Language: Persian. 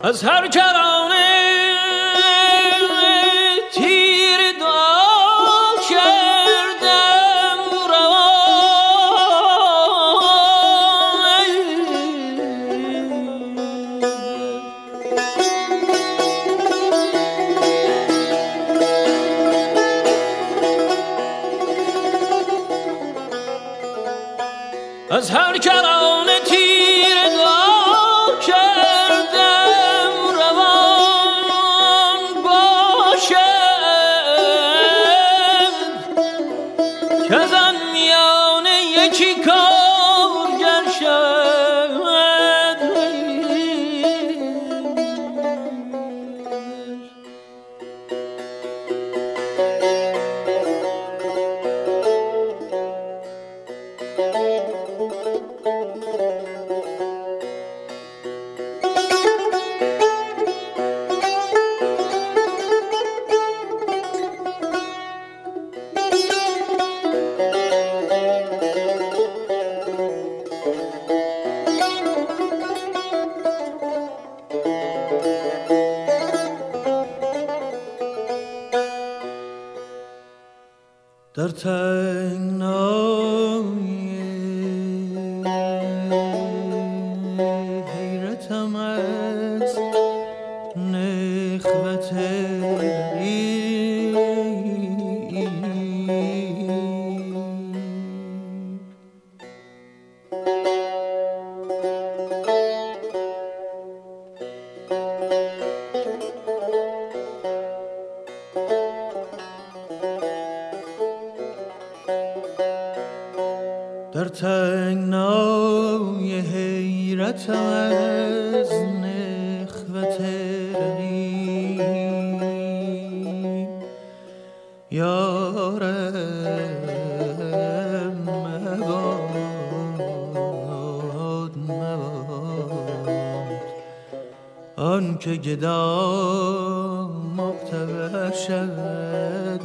از هر کرانه تیر دعا کردم از هر کرانه تیر دعا کردم روان باشد که از آن میانه یکی کارگر شد. در تنگنای حیرتم از نخوت در تنگنای حیرتم از نخوت رقیب یارم مباد آن که گدا مقتبر شد.